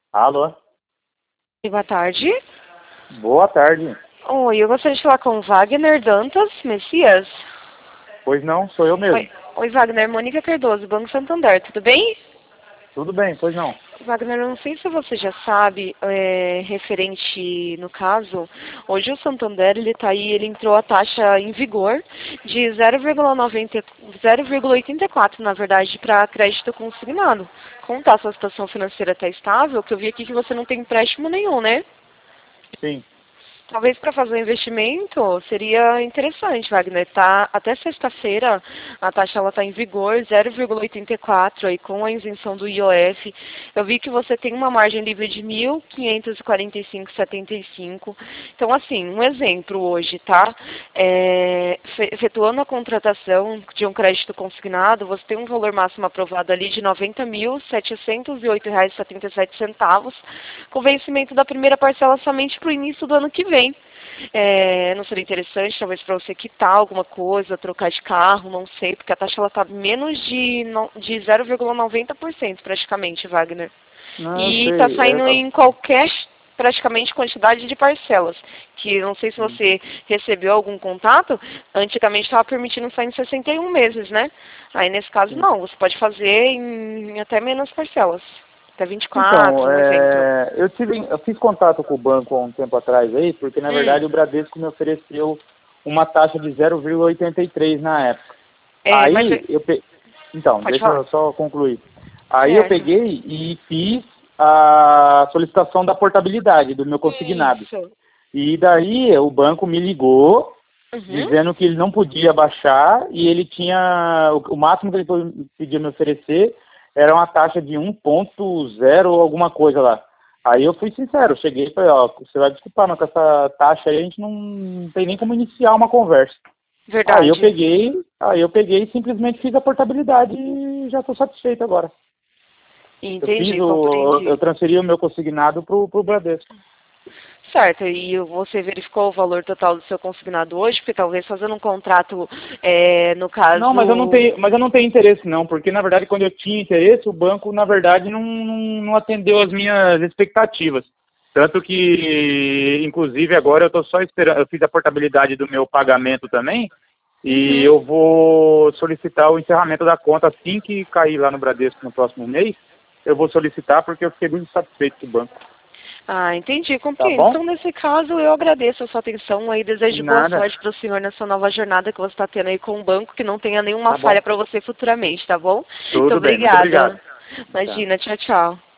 Alô? Boa tarde. Boa tarde. Oi, eu gostaria de falar com o Wagner Dantas Messias. Pois não, sou eu mesmo. Oi, Wagner, Mônica Cardoso, Banco Santander, tudo bem? Tudo bem, pois não. Wagner, eu não sei se você já sabe, referente no caso, hoje o Santander ele entrou a taxa em vigor de 0,84 na verdade, para crédito consignado. Como está a sua situação financeira está estável, que eu vi aqui que você não tem empréstimo nenhum, né? Sim. Talvez para fazer um investimento seria interessante, Wagner. Tá, até sexta-feira a taxa está em vigor, 0,84 aí com a isenção do IOF. Eu vi que você tem uma margem livre de 1.545,75. Então, assim, um exemplo hoje, tá? Efetuando a contratação de um crédito consignado, você tem um valor máximo aprovado ali de R$ 90.708,77, com vencimento da primeira parcela somente para o início do ano que vem. Não seria interessante, talvez, para você quitar alguma coisa, trocar de carro, não sei, porque a taxa está menos de 0,90% praticamente, Wagner. Não, eu E está sei. saindo em qualquer, praticamente, quantidade de parcelas. Que não sei se Sim. você recebeu algum contato, antigamente estava permitindo sair em 61 meses, né? Aí, nesse caso, Sim. não, você pode fazer em até menos parcelas. Até 24, Então, um exemplo. eu fiz contato com o banco há um tempo atrás aí, porque na verdade o Bradesco me ofereceu uma taxa de 0,83 na época. Mas Aí então, pode deixa falar. eu só concluir. Aí eu Certo. peguei e fiz a solicitação da portabilidade do meu consignado. Isso. E daí o banco me ligou Uhum. dizendo que ele não podia baixar e ele tinha o máximo que ele podia me oferecer era uma taxa de 1,0 ou alguma coisa lá. Aí eu fui sincero, cheguei e falei, ó, você vai desculpar, mas com essa taxa aí a gente não tem nem como iniciar uma conversa. Verdade. Aí eu peguei e simplesmente fiz a portabilidade e já estou satisfeito agora. Entendi, compreendi. Eu transferi o meu consignado pro Bradesco. Certo, e você verificou o valor total do seu consignado hoje? Porque talvez fazendo um contrato, no Não, caso... mas eu não tenho interesse não, porque na verdade quando eu tinha interesse, o banco na verdade não atendeu as minhas expectativas. Tanto que, inclusive agora eu estou só esperando, eu fiz a portabilidade do meu pagamento também, e Uhum. eu vou solicitar o encerramento da conta assim que cair lá no Bradesco no próximo mês, eu vou solicitar porque eu fiquei muito satisfeito com o banco. Ah, entendi, Tá compreendo. bom? Então, nesse caso, eu agradeço a sua atenção aí, desejo boa Nada. sorte para o senhor nessa nova jornada que você está tendo aí com o banco, que não tenha nenhuma Tá bom. falha para você futuramente, tá bom? Muito Tudo bem, muito obrigado. obrigada. Tchau. Imagina, tchau, tchau.